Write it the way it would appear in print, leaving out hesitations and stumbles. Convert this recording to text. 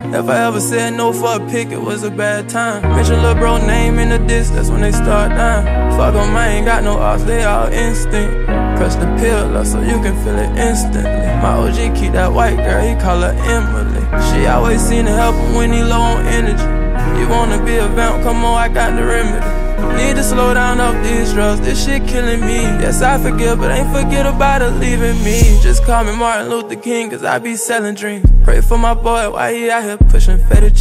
If I ever said no for a pick, it was a bad time. Mention lil' bro name in the diss, that's when they start dying. Fuck 'em, I ain't got no odds, they all instinct. Press the pill up so you can feel it instantly. My OG keep that white girl, he call her Emily. She always seem to help him when he low on energy. You wanna be a vamp, come on, I got the remedy. Need to slow down off these drugs, this shit killing me. Yes, I forgive, but ain't forget about her leaving me. Just call me Martin Luther King, cause I be selling dreams. Pray for my boy, why he out here pushing fetish.